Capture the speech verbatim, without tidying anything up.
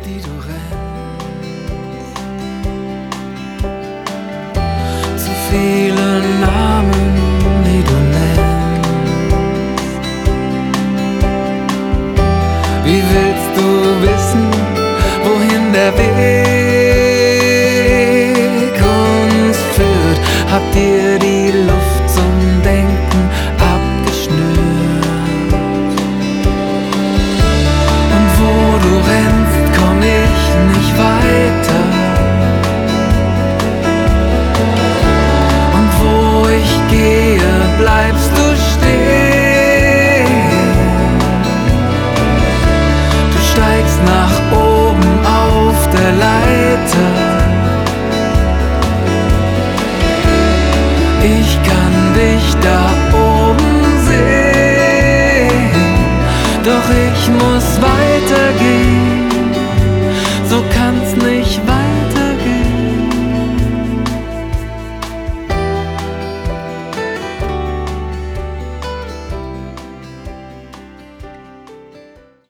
die du rennst. Zu viele Namen, die du nennst. Wie willst du wissen, wohin der Weg uns führt? Habt ihr die Luft zum Denken abgeschnürt? Und wo du rennst, komm ich nicht weiter. Und wo ich gehe, bleibst du stehen. Du steigst nach oben auf der Leiter. Ich kann dich da oben sehen, doch ich muss weitergehen, so kann's nicht weitergehen.